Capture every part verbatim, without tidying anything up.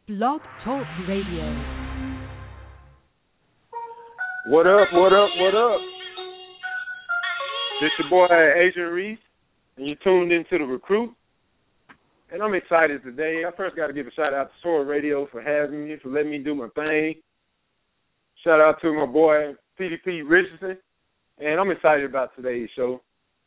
Blog Talk Radio. What up, what up, what up? This your boy, Adrian Reese, and you tuned into The Recruit. And I'm excited today. I first got to give a shout-out to Sora Radio for having me, for letting me do my thing. Shout-out to my boy, P D P Richardson. And I'm excited about today's show.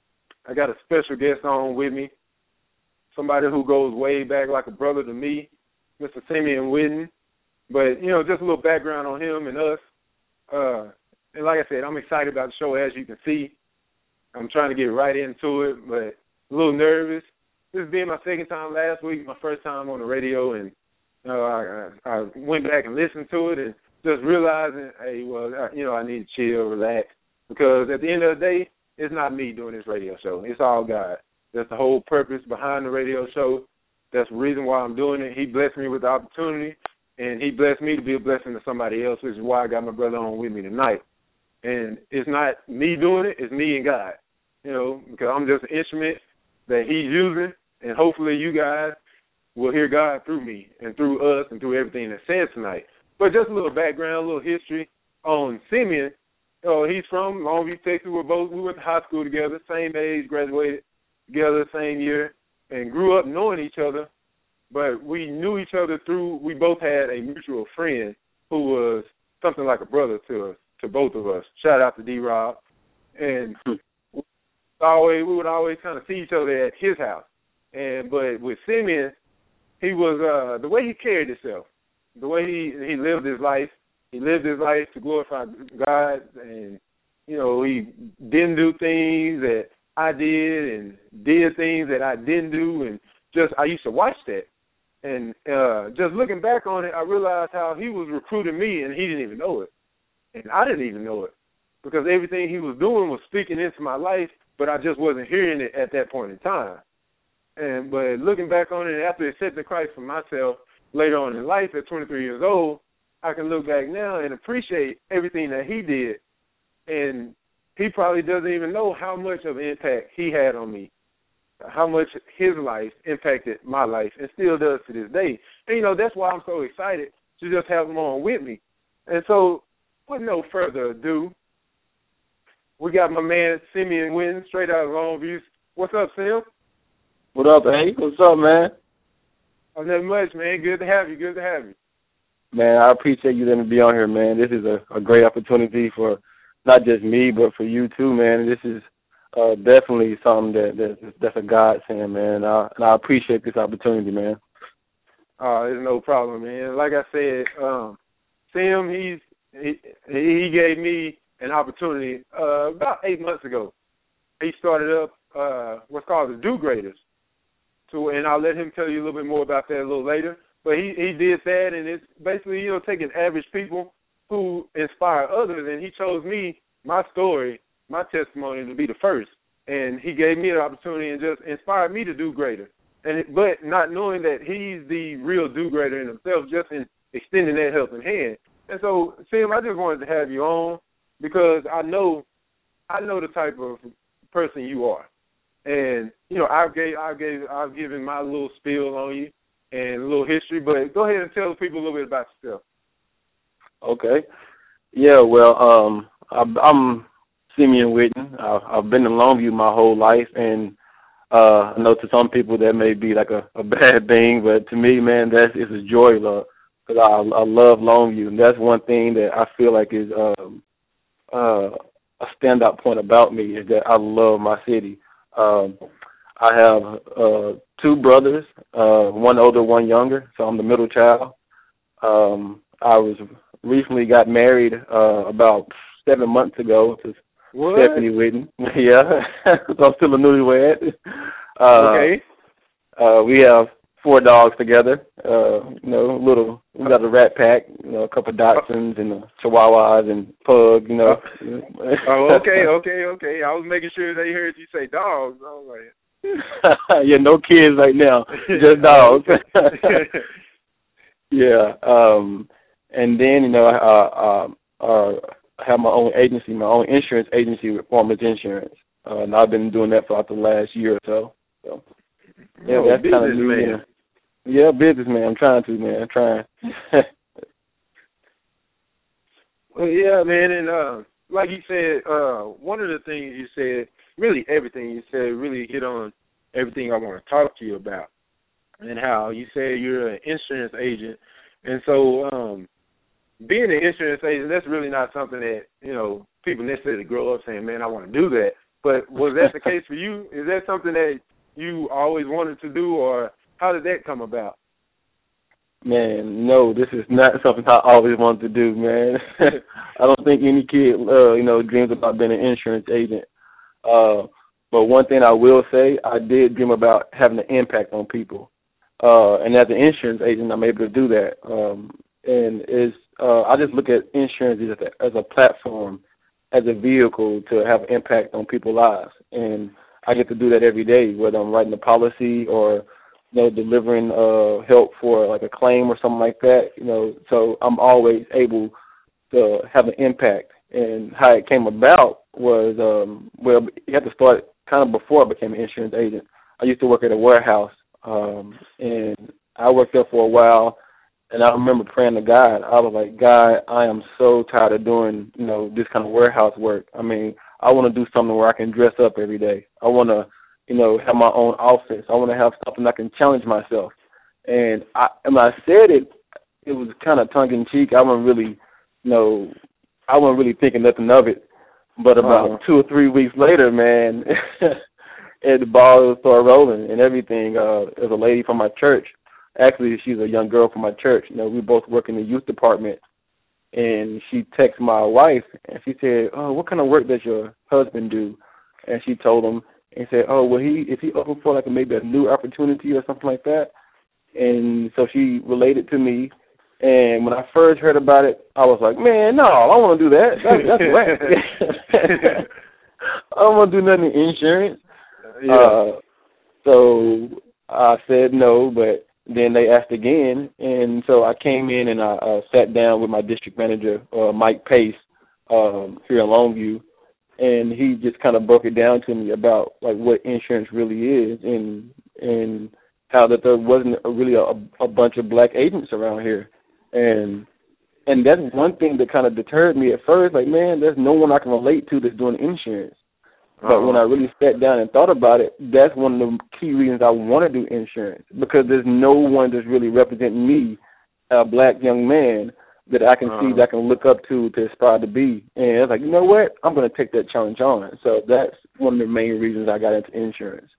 I got a special guest on with me, somebody who goes way back like a brother to me, Mister Simeon Whitten. But, you know, just a little background on him and us. Uh, and like I said, I'm excited about the show, as you can see. I'm trying to get right into it, but a little nervous. This is being my second time last week, my first time on the radio, and uh, I, I went back and listened to it and just realizing, hey, well, I, you know, I need to chill, relax, because at the end of the day, it's not me doing this radio show. It's all God. That's the whole purpose behind the radio show. That's the reason why I'm doing it. He blessed me with the opportunity, and he blessed me to be a blessing to somebody else, which is why I got my brother on with me tonight. And it's not me doing it, it's me and God, you know, because I'm just an instrument that he's using, and hopefully you guys will hear God through me and through us and through everything that's said tonight. But just a little background, a little history on Simeon. Oh, he's from Longview, Texas. We're both, we went to high school together, same age, graduated together, same year, and grew up knowing each other. But we knew each other through, we both had a mutual friend who was something like a brother to us, to both of us. Shout out to D-Rob. And we always, we would always kind of see each other at his house. And but with Simeon, he was, uh, the way he carried himself, the way he, he lived his life, he lived his life to glorify God, and, you know, he didn't do things that I did and did things that I didn't do, and just I used to watch that. And uh, just looking back on it, I realized how he was recruiting me, and he didn't even know it. And I didn't even know it, because everything he was doing was speaking into my life, but I just wasn't hearing it at that point in time. And but looking back on it, after accepting Christ for myself later on in life at twenty-three years old, I can look back now and appreciate everything that he did. And he probably doesn't even know how much of an impact he had on me, how much his life impacted my life, and still does to this day. And, you know, that's why I'm so excited to just have him on with me. And so, with no further ado, we got my man Simeon Whitten, straight out of Longview. What's up, Sim? What up, hey? What's up, man? Oh, nothing much, man. Good to have you. Good to have you. Man, I appreciate you letting me be on here, man. This is a, a great opportunity for not just me, but for you too, man. This is uh, definitely something that, that that's a godsend, man. And I, and I appreciate this opportunity, man. Oh, there's no problem, man. Like I said, um, Sam, he's he, he gave me an opportunity uh, about eight months ago. He started up uh, what's called the Do Graders. So, and I'll let him tell you a little bit more about that a little later. But he, he did that, and it's basically, you know, taking average people who inspire others, and he chose me, my story, my testimony to be the first. And he gave me the opportunity and just inspired me to do greater. And it, but not knowing that he's the real do-greater in himself, just in extending that helping hand. And so, Sam, I just wanted to have you on because I know I know the type of person you are. And, you know, I've gave, I've gave, I've given my little spiel on you and a little history, but go ahead and tell the people a little bit about yourself. Okay. Yeah, well, um, I, I'm Simeon Whitten. I've, I've been in Longview my whole life, and uh, I know to some people that may be like a, a bad thing, but to me, man, that's it's a joy, love, because I, I love Longview, and that's one thing that I feel like is um, uh, a standout point about me is that I love my city. Um, I have uh, two brothers, uh, one older, one younger, so I'm the middle child. Um, I was recently got married uh, about seven months ago to what? Stephanie Whitten. Yeah, so I'm still a newlywed. Uh, okay. Uh, we have four dogs together. Uh, you know, little. We got a rat pack. You know, a couple of Dachshunds and uh, Chihuahuas and Pug. You know. Oh, okay, okay, okay. I was making sure they heard you say dogs. I was like. Yeah, no kids right now, just dogs. Yeah, um, and then you know, uh, uh, uh, I have my own agency, my own insurance agency with Farmers Insurance, uh, and I've been doing that for about the last year or so. So, yeah, oh, that's kind of man. Yeah, businessman. I'm trying to, man. I'm trying. Well, yeah, man, and uh, like you said, uh, one of the things you said, really everything you said, really hit on everything I want to talk to you about, and how you said you're an insurance agent, and so um, being an insurance agent, that's really not something that, you know, people necessarily grow up saying, man, I want to do that. But was that the case for you? Is that something that you always wanted to do, or how did that come about? Man, no, this is not something I always wanted to do, man. I don't think any kid, uh, you know, dreams about being an insurance agent. Uh, but one thing I will say, I did dream about having an impact on people. Uh, and as an insurance agent, I'm able to do that. Um, and is uh, I just look at insurance as a, as a platform, as a vehicle to have an impact on people's lives. And I get to do that every day, whether I'm writing a policy or, you know, delivering uh, help for like a claim or something like that. You know, so I'm always able to have an impact. And how it came about was, um, well, you have to start kind of before I became an insurance agent. I used to work at a warehouse, um, and I worked there for a while. And I remember praying to God. I was like, God, I am so tired of doing, you know, this kind of warehouse work. I mean, I want to do something where I can dress up every day. I want to, you know, have my own office. I want to have something I can challenge myself. And I, and when I said it, it was kind of tongue in cheek. I wasn't really, you know, I wasn't really thinking nothing of it. But about uh-huh. two or three weeks later, man, and the ball started rolling and everything. Uh, there's a lady from my church. Actually, she's a young girl from my church. You know, we both work in the youth department. And she texted my wife, and she said, oh, what kind of work does your husband do? And she told him, and said, oh, well, he is he open for like a, maybe a new opportunity or something like that? And so she related to me. And when I first heard about it, I was like, man, no, I don't want to do that. That's, that's whack. I don't want to do nothing in insurance. Yeah. Uh, so I said no, but then they asked again, and so I came in and I uh, sat down with my district manager, uh, Mike Pace, um, here in Longview, and he just kind of broke it down to me about like what insurance really is, and and how that there wasn't a, really a, a bunch of black agents around here, and and that's one thing that kind of deterred me at first. Like, man, there's no one I can relate to that's doing insurance. But uh-huh. when I really sat down and thought about it, that's one of the key reasons I want to do insurance, because there's no one that's really representing me, a black young man, that I can uh-huh. see, that I can look up to, to aspire to be. And it's like, you know what? I'm going to take that challenge on. So that's one of the main reasons I got into insurance.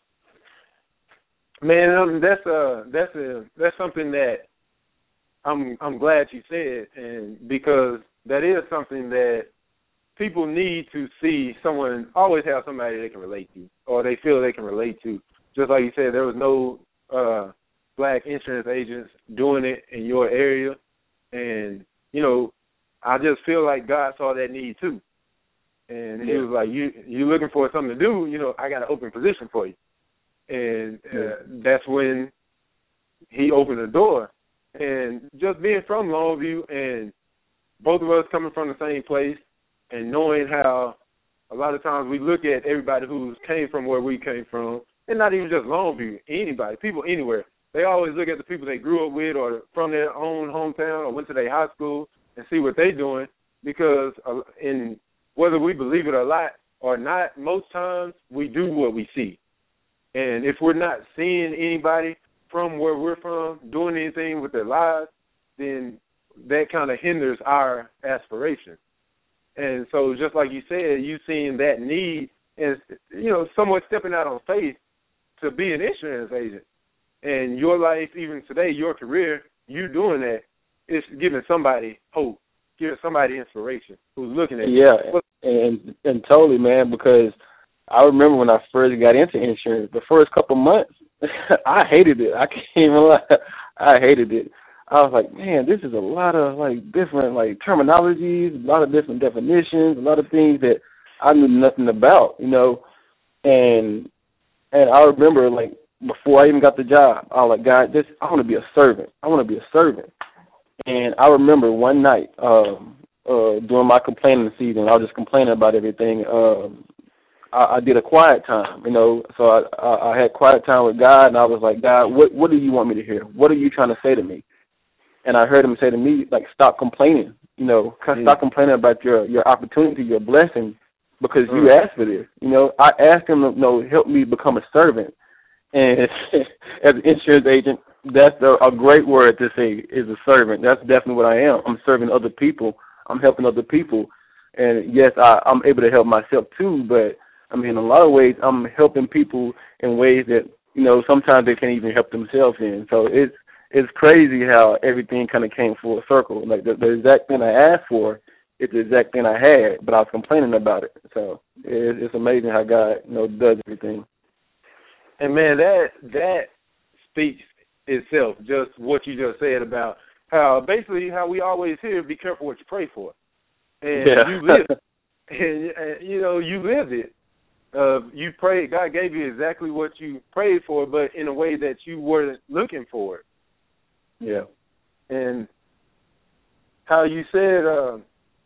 Man, um, that's uh, that's a that's something that I'm I'm glad you said, and because that is something that people need to see. Someone always have somebody they can relate to, or they feel they can relate to. Just like you said, there was no uh, black insurance agents doing it in your area, and you know, I just feel like God saw that need too, and yeah. He was like, "You you looking for something to do? You know, I got an open position for you," and uh, yeah. that's when He opened the door. And just being from Longview, and both of us coming from the same place, and knowing how a lot of times we look at everybody who came from where we came from, and not even just Longview, anybody, people anywhere, they always look at the people they grew up with or from their own hometown or went to their high school and see what they're doing, because in whether we believe it or not, or not, most times we do what we see. And if we're not seeing anybody from where we're from doing anything with their lives, then that kind of hinders our aspiration. And so just like you said, you seeing that need and, you know, somewhat stepping out on faith to be an insurance agent. And your life, even today, your career, you doing that, it's giving somebody hope, giving somebody inspiration who's looking at you. Yeah, and, and totally, man, because I remember when I first got into insurance, the first couple months, I hated it. I can't even lie. I hated it. I was like, man, this is a lot of, like, different, like, terminologies, a lot of different definitions, a lot of things that I knew nothing about, you know. And and I remember, like, before I even got the job, I was like, God, this, I want to be a servant. I want to be a servant. And I remember one night um, uh, during my complaining season, I was just complaining about everything. Um, I, I did a quiet time, you know. So I, I, I had quiet time with God, and I was like, God, what what do you want me to hear? What are you trying to say to me? And I heard him say to me, like, stop complaining, you know, mm. stop complaining about your, your opportunity, your blessing, because mm. you asked for this. You know, I asked him to, you know, help me become a servant. And as an insurance agent, that's a, a great word to say, is a servant. That's definitely what I am. I'm serving other people. I'm helping other people. And, yes, I, I'm able to help myself, too. But, I mean, in a lot of ways, I'm helping people in ways that, you know, sometimes they can't even help themselves in. So it's it's crazy how everything kind of came full circle. Like, the, the exact thing I asked for, it's the exact thing I had, but I was complaining about it. So it, it's amazing how God, you know, does everything. And, man, that that speaks itself, just what you just said about how basically how we always hear, be careful what you pray for. And yeah. you live and, and, you know, you lived it. Uh, you prayed, God gave you exactly what you prayed for, but in a way that you weren't looking for it. Yeah. And how you said uh,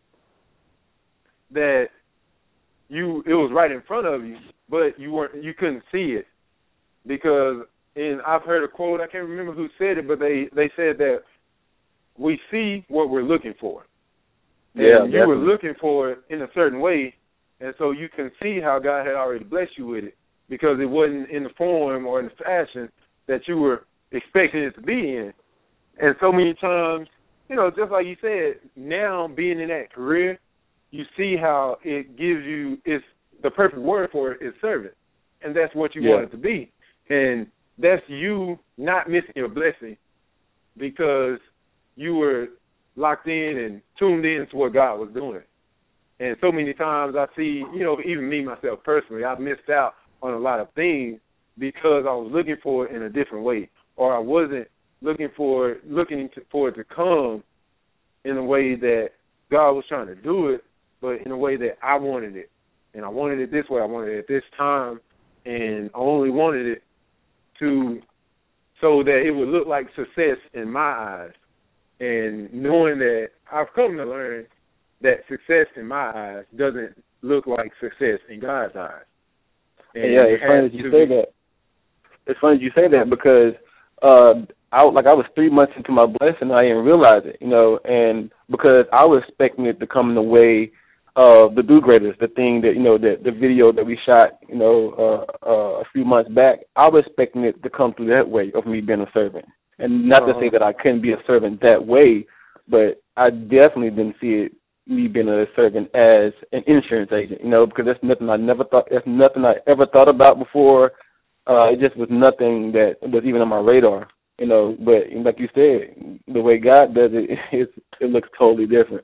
that you it was right in front of you, but you weren't you couldn't see it. Because, and I've heard a quote, I can't remember who said it, but they, they said that we see what we're looking for. And yeah, you were looking for it in a certain way, and so you can see how God had already blessed you with it, because it wasn't in the form or in the fashion that you were expecting it to be in. And so many times, you know, just like you said, now being in that career, you see how it gives you, it's the perfect word for it is servant. And that's what you yeah. want it to be. And that's you not missing your blessing because you were locked in and tuned in to what God was doing. And so many times I see, you know, even me, myself personally, I've missed out on a lot of things because I was looking for it in a different way, or I wasn't looking for it, looking to, for it to come in a way that God was trying to do it, but in a way that I wanted it. And I wanted it this way. I wanted it at this time, and I only wanted it to so that it would look like success in my eyes. And knowing that I've come to learn that success in my eyes doesn't look like success in God's eyes. And yeah, it's funny that you say that. It's funny that you say that because uh, I like I was three months into my blessing and I didn't realize it, you know, and because I was expecting it to come in the way of the Do Graders, the thing that, you know, the, the video that we shot, you know, uh, uh, a few months back, I was expecting it to come through that way of me being a servant. And not uh-huh. to say that I couldn't be a servant that way, but I definitely didn't see it, me being a servant as an insurance agent, you know, because that's nothing I never thought, that's nothing I ever thought about before. Uh, it just was nothing that was even on my radar, you know. But like you said, the way God does it, it, it looks totally different.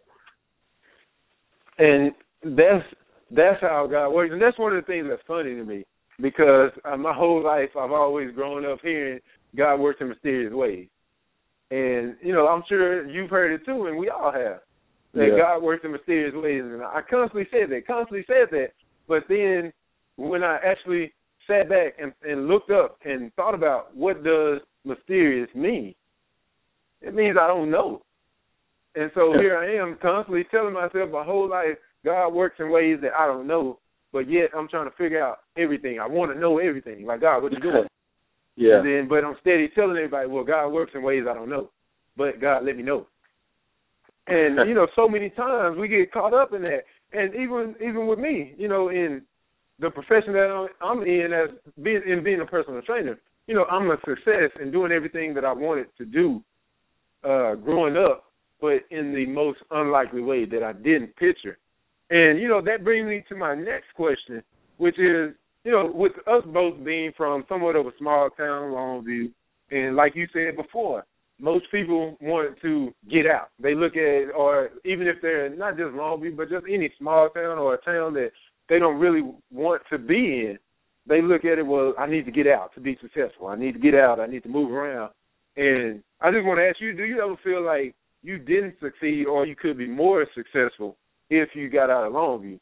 And that's that's how God works. And that's one of the things that's funny to me because uh, my whole life I've always grown up hearing God works in mysterious ways. And, you know, I'm sure you've heard it too, and we all have, that yeah. God works in mysterious ways. And I constantly said that, constantly said that. But then when I actually sat back and, and looked up and thought about what does mysterious mean, it means I don't know. And so here I am constantly telling myself my whole life, God works in ways that I don't know, but yet I'm trying to figure out everything. I want to know everything. Like, God, what you doing? Yeah. And then, but I'm steady telling everybody, well, God works in ways I don't know, but God, let me know. And, you know, so many times we get caught up in that. And even even with me, you know, in the profession that I'm in as being, in being a personal trainer, you know, I'm a success in doing everything that I wanted to do uh, growing up, but in the most unlikely way that I didn't picture. And, you know, that brings me to my next question, which is, you know, with us both being from somewhat of a small town, Longview, and like you said before, most people want to get out. They look at, or even if they're not just Longview, but just any small town or a town that they don't really want to be in, they look at it, well, I need to get out to be successful. I need to get out. I need to move around. And I just want to ask you, do you ever feel like you didn't succeed or you could be more successful if you got out of Longview?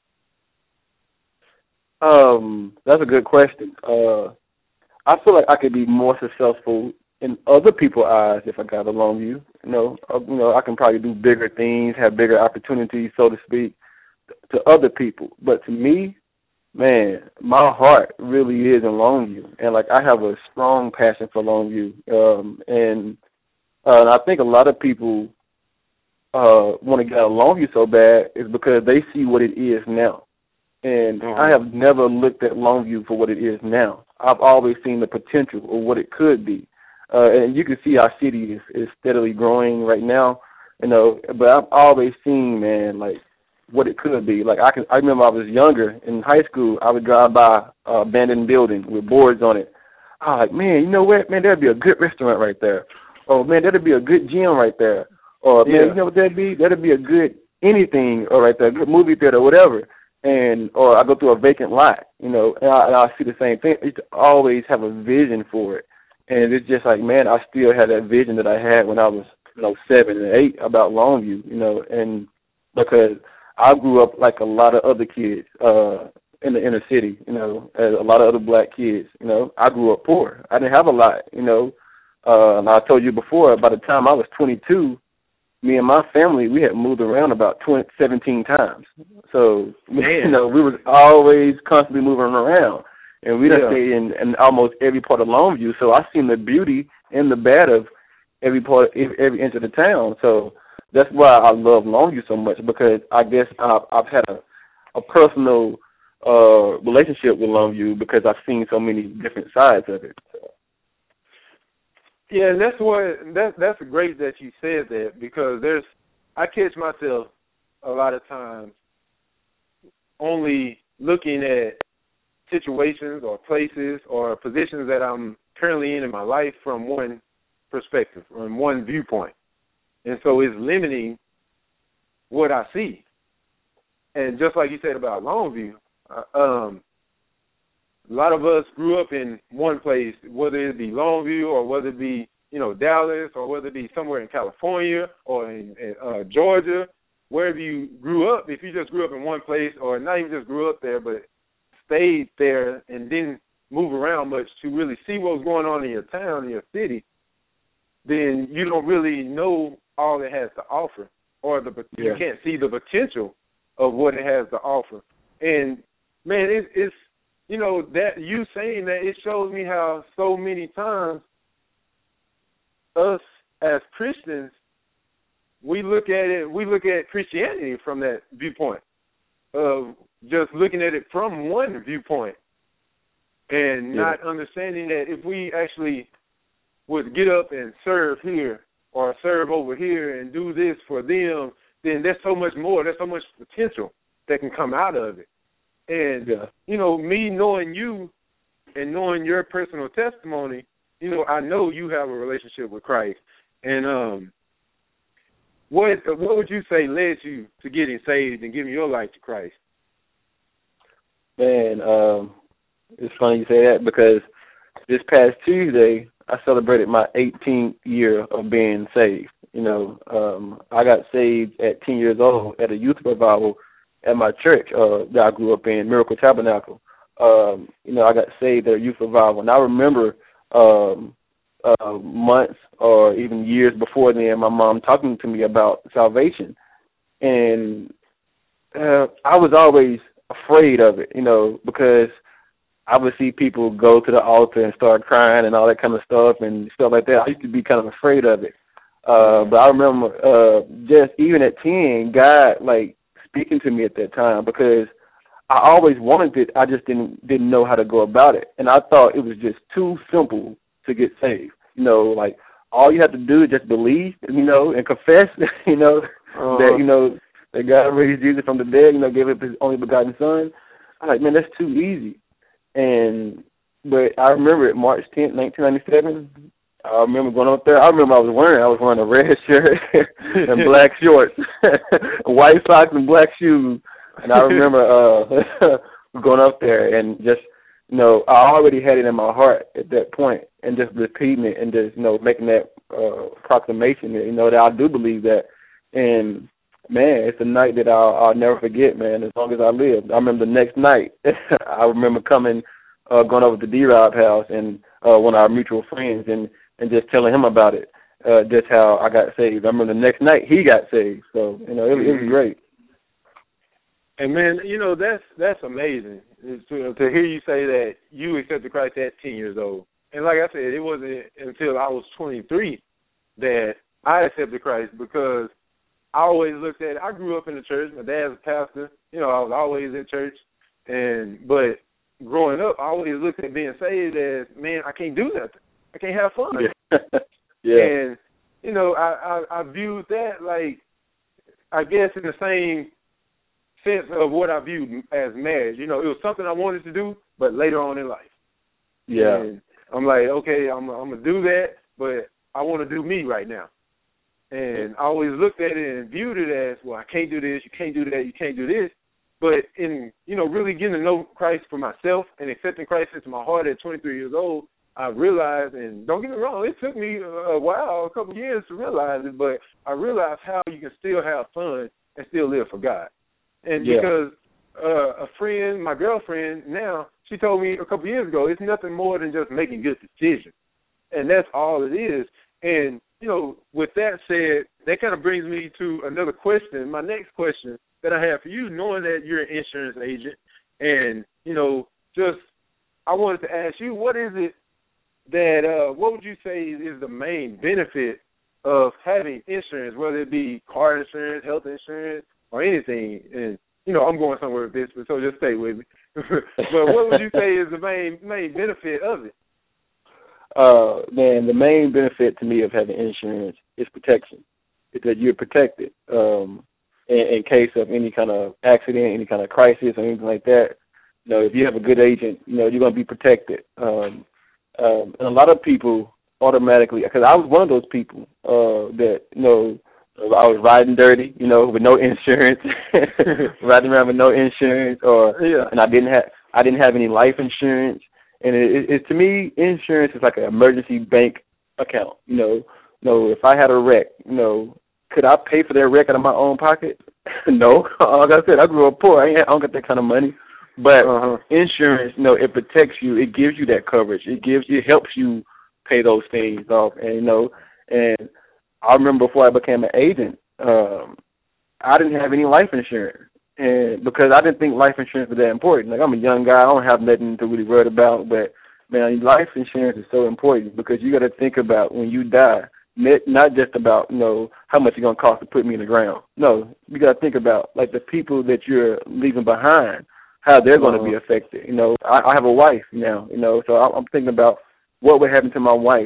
Um, that's a good question. Uh, I feel like I could be more successful in other people's eyes if I got a Longview. You know, uh, you know, I can probably do bigger things, have bigger opportunities, so to speak, to other people. But to me, man, my heart really is in Longview, and like I have a strong passion for Longview, um, and, uh, and I think a lot of people uh, want to get out of Longview so bad is because they see what it is now, and mm-hmm. I have never looked at Longview for what it is now. I've always seen the potential of what it could be, uh, and you can see our city is, is steadily growing right now, you know. But I've always seen, man, like, what it could be. Like I can, I remember I was younger in high school. I would drive by an abandoned building with boards on it. I was like, man, you know what, man, that'd be a good restaurant right there. Or man, that'd be a good gym right there. Or man, yeah. you know what that'd be? That'd be a good anything or right there, a good movie theater, or whatever. And or I go through a vacant lot, you know, and I, and I see the same thing. I used to always have a vision for it, and it's just like, man, I still had that vision that I had when I was, you know, seven and eight about Longview, you know, and because I grew up like a lot of other kids uh, in the inner city, you know, as a lot of other black kids, you know. I grew up poor. I didn't have a lot, you know. Uh, and I told you before, by the time I was twenty-two, me and my family, we had moved around about twenty, seventeen times. So, Man. you know, we was always constantly moving around. And we done yeah. stayed in, in almost every part of Longview. So I seen the beauty and the bad of every part, every inch of the town. So that's why I love Longview so much, because I guess I've, I've had a, a personal uh, relationship with Longview because I've seen so many different sides of it. So. Yeah, and that's what that that's great that you said that, because there's I catch myself a lot of times only looking at situations or places or positions that I'm currently in in my life from one perspective, from one viewpoint. And so it's limiting what I see. And just like you said about Longview, uh, um, a lot of us grew up in one place, whether it be Longview or whether it be, you know, Dallas, or whether it be somewhere in California or in, in uh, Georgia, wherever you grew up. If you just grew up in one place, or not even just grew up there, but stayed there and didn't move around much to really see what was going on in your town, in your city, then you don't really know all it has to offer, or the yeah. you can't see the potential of what it has to offer. And man, it, it's you know that you saying that, it shows me how so many times us as Christians, we look at it, we look at Christianity from that viewpoint of just looking at it from one viewpoint, and yeah. not understanding that if we actually would get up and serve here or serve over here and do this for them, then there's so much more, there's so much potential that can come out of it. And, yeah. you know, me knowing you and knowing your personal testimony, you know, I know you have a relationship with Christ. And um, what what would you say led you to getting saved and giving your life to Christ? Man, um, it's funny you say that, because this past Tuesday, I celebrated my eighteenth year of being saved. You know, um, I got saved at ten years old at a youth revival at my church uh, that I grew up in, Miracle Tabernacle. Um, you know, I got saved at a youth revival, and I remember um, uh, months or even years before then, my mom talking to me about salvation, and uh, I was always afraid of it, you know, because I would see people go to the altar and start crying and all that kind of stuff and stuff like that. I used to be kind of afraid of it. Uh, but I remember uh, just even at ten, God, like, speaking to me at that time, because I always wanted it. I just didn't didn't know how to go about it. And I thought it was just too simple to get saved. You know, like, all you have to do is just believe, you know, and confess, you know, uh-huh. that, you know, that God raised Jesus from the dead, you know, gave up his only begotten son. I'm like, man, that's too easy. And but I remember it, March tenth, nineteen ninety-seven. I remember going up there. I remember I was wearing I was wearing a red shirt and black shorts, white socks and black shoes. And I remember uh, going up there and just, you know, I already had it in my heart at that point, and just repeating it and just, you know, making that uh, proclamation that, you know, that I do believe that. And man, it's a night that I'll, I'll never forget, man, as long as I live. I remember the next night, I remember coming, uh, going over to D-Rob's house and uh, one of our mutual friends and, and just telling him about it, uh, just how I got saved. I remember the next night he got saved. So, you know, it, it was great. And man, you know that's that's amazing to, to hear you say that you accepted Christ at ten years old. And like I said, it wasn't until I was twenty-three that I accepted Christ, because I always looked at it. I grew up in the church. My dad's a pastor. You know, I was always in church. And but growing up, I always looked at being saved as, man, I can't do nothing. I can't have fun. Yeah. yeah. And you know, I, I I viewed that like, I guess in the same sense of what I viewed as marriage. You know, it was something I wanted to do, but later on in life. Yeah. And I'm like, okay, I'm I'm gonna do that, but I want to do me right now. And I always looked at it and viewed it as, well, I can't do this, you can't do that, you can't do this. But in, you know, really getting to know Christ for myself and accepting Christ into my heart at twenty-three years old, I realized, and don't get me wrong, it took me a while, a couple of years to realize it, but I realized how you can still have fun and still live for God. And yeah. because uh, a friend, my girlfriend now, she told me a couple of years ago, it's nothing more than just making good decisions. And that's all it is. And, you know, with that said, that kind of brings me to another question, my next question that I have for you, knowing that you're an insurance agent. And, you know, just I wanted to ask you, what is it that, uh, what would you say is the main benefit of having insurance, whether it be car insurance, health insurance, or anything? And, you know, I'm going somewhere with this, but so just stay with me. But what would you say is the main main benefit of it? Uh, man, the main benefit to me of having insurance is protection. It's that you're protected um, in, in case of any kind of accident, any kind of crisis, or anything like that. You know, if you have a good agent, you know, you're going to be protected. Um, um, and a lot of people automatically, because I was one of those people uh, that, you know, I was riding dirty, you know, with no insurance, riding around with no insurance, or yeah. and I didn't have I didn't have any life insurance. And it, it, it to me, insurance is like an emergency bank account. You know, you know, if I had a wreck, you know, could I pay for that wreck out of my own pocket? No. Like I said, I grew up poor. I, ain't, I don't got that kind of money. But uh-huh. insurance, you know, it protects you. It gives you that coverage. It gives, it helps you pay those things off. And you know, and I remember before I became an agent, um, I didn't have any life insurance. And because I didn't think life insurance was that important. Like, I'm a young guy, I don't have nothing to really worry about. But, man, life insurance is so important because you got to think about when you die, not just about, you know, how much it's going to cost to put me in the ground. No, you got to think about, like, the people that you're leaving behind, how they're going to be affected. You know, I, I have a wife now, you know, so I'm thinking about what would happen to my wife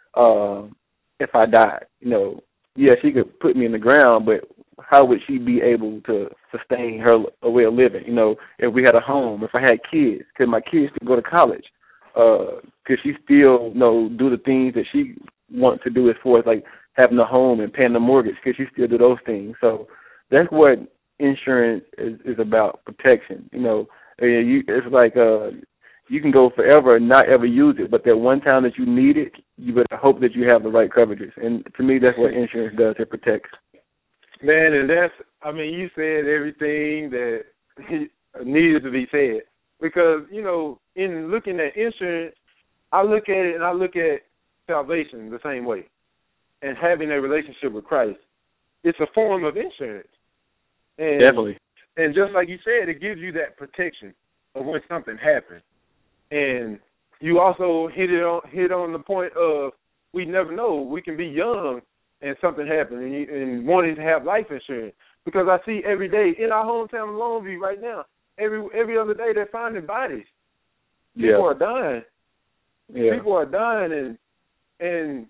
uh, if I died. You know, yeah, she could put me in the ground, but how would she be able to sustain her way of living? You know, if we had a home, if I had kids, could my kids still go to college? Uh, could she still, you know, do the things that she wants to do as far as, like, having a home and paying the mortgage? Could she still do those things? So that's what insurance is, is about, protection. You know, you, it's like uh, you can go forever and not ever use it, but that one time that you need it, you better hope that you have the right coverages. And to me, that's what insurance does. It protects. Man, and that's, I mean, you said everything that needed to be said. Because, you know, in looking at insurance, I look at it and I look at salvation the same way. And having a relationship with Christ, it's a form of insurance. And, Definitely. And just like you said, it gives you that protection of when something happens. And you also hit it on hit on the point of we never know. We can be young and something happened, and, you, and wanting to have life insurance. Because I see every day in our hometown of Longview right now, every every other day they're finding bodies. People yeah. are dying. Yeah. People are dying, and and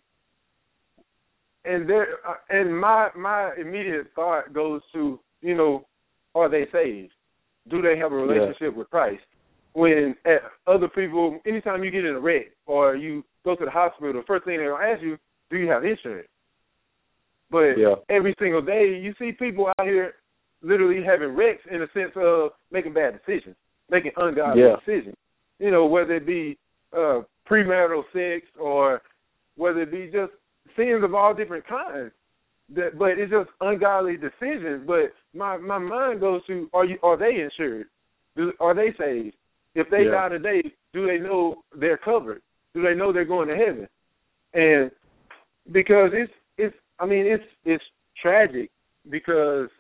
and there and my my immediate thought goes to, you know, are they saved? Do they have a relationship yeah. with Christ? When at other people, anytime you get in a wreck or you go to the hospital, the first thing they're gonna ask you, do you have insurance? But yeah. every single day, you see people out here literally having wrecks in the sense of making bad decisions, making ungodly yeah. decisions. You know, whether it be uh, premarital sex or whether it be just sins of all different kinds. That, but it's just ungodly decisions. But my, my mind goes to, are you are they insured? Do, are they saved? If they yeah. die today, do they know they're covered? Do they know they're going to heaven? And because it's it's I mean, it's it's tragic because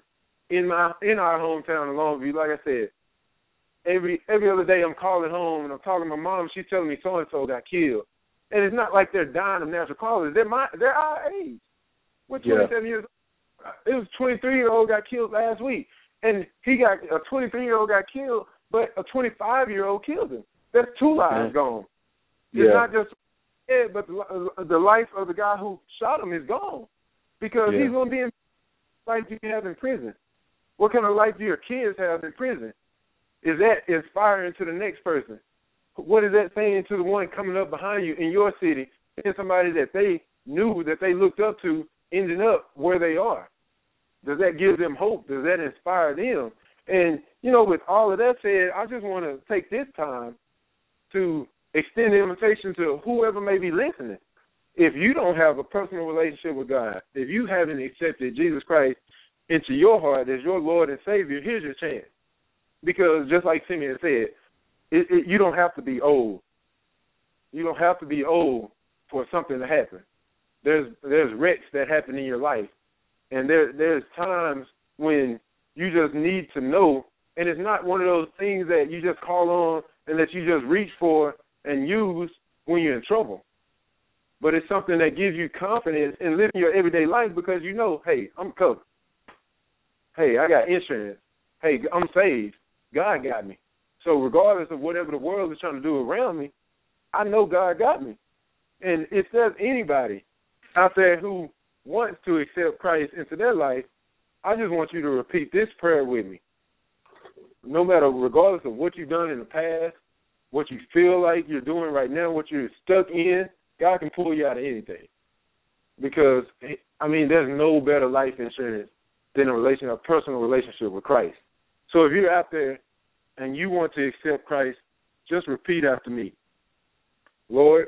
in my in our hometown in Longview, like I said, every every other day I'm calling home and I'm talking to my mom. She's telling me so and so got killed, and it's not like they're dying of natural causes. They're my they're our age. We're twenty-seven yeah. years old. It was a twenty-three year old got killed last week, and he got a twenty-three year old got killed, but a twenty-five year old killed him. That's two lives yeah. gone. It's yeah. not just yeah, but the, the life of the guy who shot him is gone because yeah. he's going to be in life you have in prison. What kind of life do your kids have in prison? Is that inspiring to the next person? What is that saying to the one coming up behind you in your city and somebody that they knew, that they looked up to, ending up where they are? Does that give them hope? Does that inspire them? And, you know, with all of that said, I just want to take this time to extend the invitation to whoever may be listening. If you don't have a personal relationship with God, if you haven't accepted Jesus Christ into your heart as your Lord and Savior, here's your chance. Because just like Simeon said, it, it, you don't have to be old. You don't have to be old for something to happen. There's there's wrecks that happen in your life, and there there's times when you just need to know, and it's not one of those things that you just call on and that you just reach for and use when you're in trouble. But it's something that gives you confidence in living your everyday life because you know, hey, I'm covered. Hey, I got insurance. Hey, I'm saved. God got me. So regardless of whatever the world is trying to do around me, I know God got me. And if there's anybody out there who wants to accept Christ into their life, I just want you to repeat this prayer with me. No matter, regardless of what you've done in the past, what you feel like you're doing right now, what you're stuck in, God can pull you out of anything. Because, I mean, there's no better life insurance than a relation, a personal relationship with Christ. So if you're out there and you want to accept Christ, just repeat after me. Lord,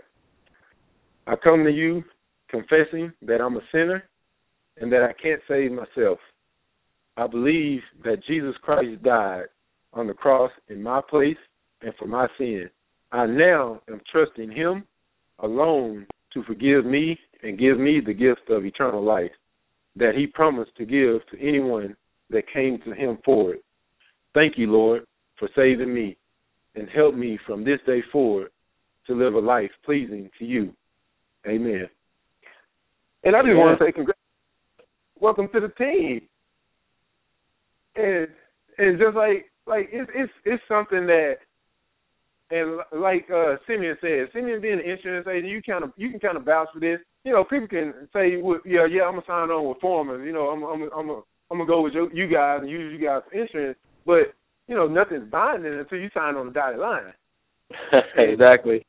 I come to you confessing that I'm a sinner and that I can't save myself. I believe that Jesus Christ died on the cross in my place and for my sin. I now am trusting him alone to forgive me and give me the gift of eternal life that he promised to give to anyone that came to him for it. Thank you, Lord, for saving me, and help me from this day forward to live a life pleasing to you. Amen. And I just yeah. want to say congrats. Welcome to the team. And and just like like it's it's it's something that, and like uh, Simeon said, Simeon being an insurance agent, you kind of you can kind of vouch for this. You know, people can say, well, yeah, yeah, I'm gonna sign on with Foreman. You know, I'm I'm I'm a, I'm gonna go with you, you guys and use you guys for insurance. But you know, nothing's binding until you sign on the dotted line. Exactly.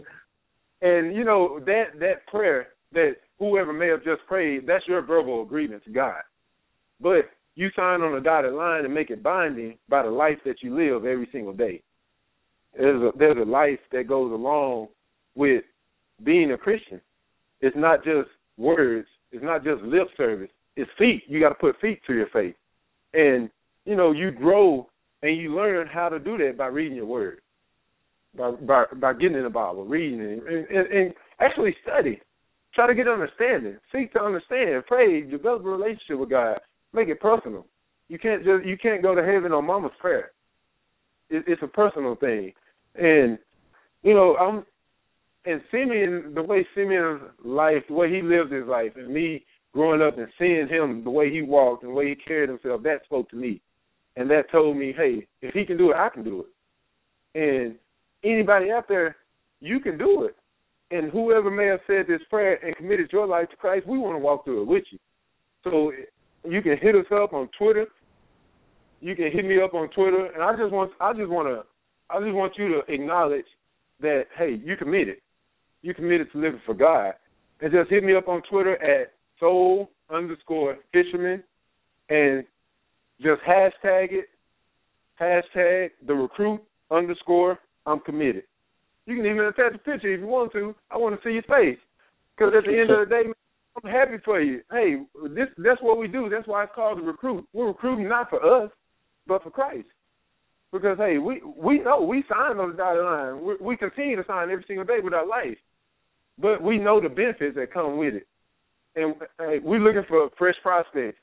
And you know that that prayer that whoever may have just prayed, that's your verbal agreement to God. But you sign on the dotted line and make it binding by the life that you live every single day. There's a, there's a life that goes along with being a Christian. It's not just words. It's not just lip service. It's feet. You got to put feet to your faith. And, you know, you grow and you learn how to do that by reading your word, by by, by getting in the Bible, reading it, and, and, and actually study. Try to get understanding. Seek to understand. Pray. Develop a relationship with God. Make it personal. You can't just you can't go to heaven on mama's prayer. It, it's a personal thing. And, you know, I'm and Simeon, the way Simeon's life, the way he lived his life, and me growing up and seeing him, the way he walked and the way he carried himself, that spoke to me. And that told me, hey, if he can do it, I can do it. And anybody out there, you can do it. And whoever may have said this prayer and committed your life to Christ, we want to walk through it with you. So you can hit us up on Twitter. You can hit me up on Twitter, and I just want, I just want to, I just want you to acknowledge that, hey, you committed. You committed to living for God, and just hit me up on Twitter at soul underscore fisherman, and just hashtag it, hashtag the recruit underscore I'm committed. You can even attach a picture if you want to. I want to see your face, because at the end of the day, I'm happy for you. Hey, this that's what we do. That's why it's called the recruit. We're recruiting not for us, but for Christ. Because, hey, we, we know we sign on the dotted line. We, we continue to sign every single day with our life. But we know the benefits that come with it. And hey, we're looking for fresh prospects.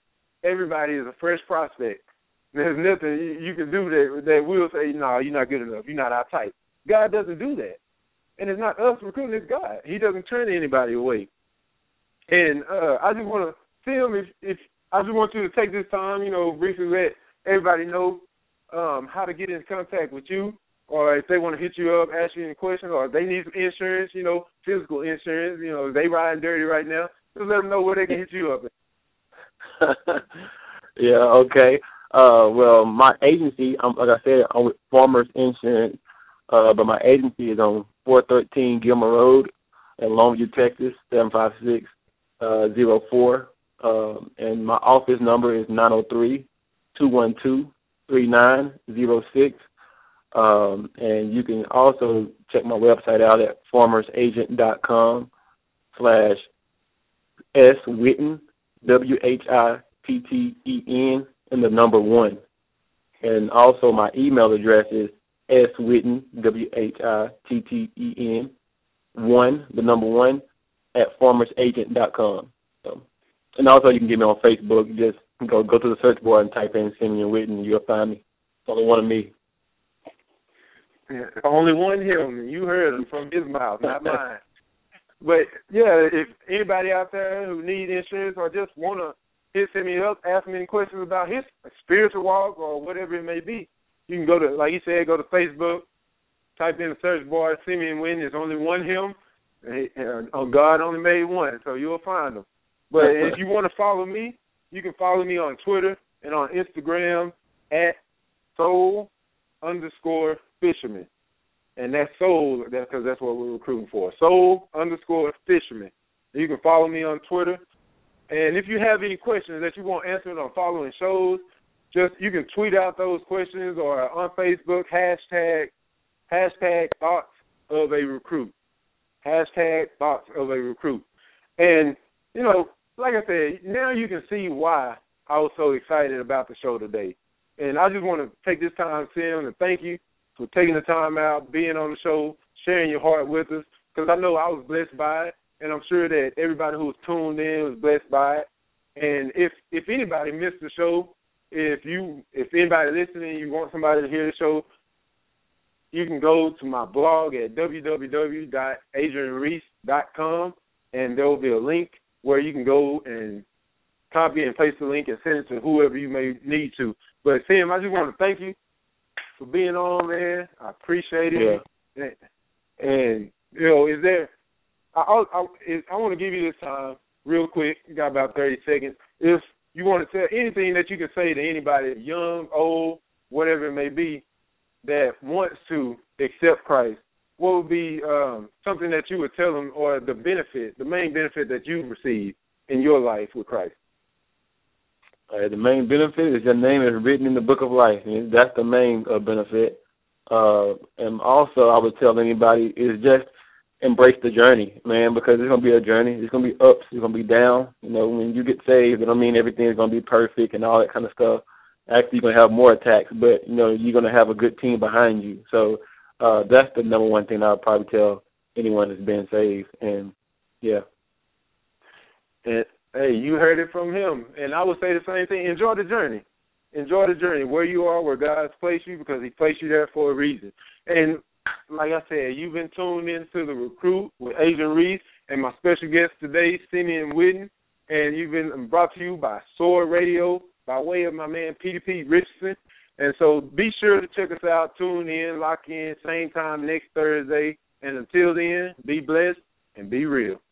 everybody is a fresh prospect. There's nothing you, you can do that that will say, no, you're not good enough. You're not our type. God doesn't do that. And it's not us recruiting, it's God. He doesn't turn anybody away. And uh, I just want to, Tim, if, if I just want you to take this time, you know, briefly let everybody know um, how to get in contact with you, or if they want to hit you up, ask you any questions, or if they need some insurance, you know, physical insurance, you know, if they riding dirty right now, just let them know where they can hit you up at. Yeah, okay. Uh, well, my agency, um, like I said, I'm with Farmers Insurance, uh, but my agency is on four thirteen Gilmer Road in Longview, Texas, seven five six zero four. Um, and my office number is nine oh three, two one two, three nine zero six. Um, and you can also check my website out at farmersagent.com slash S Witten, W H I T T E N, and the number one. And also my email address is S Witten, W H I T T E N, one, the number one, at farmersagent dot com. So, and also you can get me on Facebook. Just go go to the search bar and type in Simeon Witten, and you'll find me. It's only one of me. Yeah, only one him. You heard him from his mouth, not mine. But, yeah, if anybody out there who needs insurance or just want to hit Simeon up, ask me any questions about his spiritual walk or whatever it may be, you can go to, like you said, go to Facebook, type in the search bar, Simeon Witten. There's only one him. And, oh, God only made one, so you'll find him. But if you want to follow me, you can follow me on Twitter and on Instagram at soul underscore fisherman. And that's soul, because that's, that's what we're recruiting for. Soul underscore fisherman. You can follow me on Twitter. And if you have any questions that you want answered on following shows, just you can tweet out those questions, or on Facebook, hashtag, hashtag thoughts of a recruit. Hashtag thoughts of a recruit. And, you know, like I said, now you can see why I was so excited about the show today. And I just want to take this time, Tim, and thank you for taking the time out, being on the show, sharing your heart with us, because I know I was blessed by it, and I'm sure that everybody who was tuned in was blessed by it. And if if anybody missed the show, if you if anybody listening, you want somebody to hear the show, you can go to my blog at w w w dot adrian reese dot com, and there will be a link where you can go and copy and paste the link and send it to whoever you may need to. But, Tim, I just want to thank you for being on, man. I appreciate it. Yeah. And, and, you know, is there – I I, I want to give you this time real quick. You got about thirty seconds. If you want to tell anything that you can say to anybody, young, old, whatever it may be, that wants to accept Christ, what would be um, something that you would tell them, or the benefit, the main benefit that you've received in your life with Christ? Uh, the main benefit is your name is written in the book of life. And that's the main uh, benefit. Uh, and also, I would tell anybody is just embrace the journey, man, because it's going to be a journey. It's going to be ups. It's going to be down. You know, when you get saved, it don't mean everything is going to be perfect and all that kind of stuff. Actually, you're going to have more attacks, but, you know, you're going to have a good team behind you. So uh, that's the number one thing I would probably tell anyone that's been saved. And, yeah. And, hey, you heard it from him. And I would say the same thing. Enjoy the journey. Enjoy the journey, where you are, where God's placed you, because he placed you there for a reason. And like I said, you've been tuned into The Recruit with Adrian Reese and my special guest today, Simeon Witten. And you've been brought to you by Soar Radio by way of my man, P D P Richardson. And so be sure to check us out, tune in, lock in, same time next Thursday. And until then, be blessed and be real.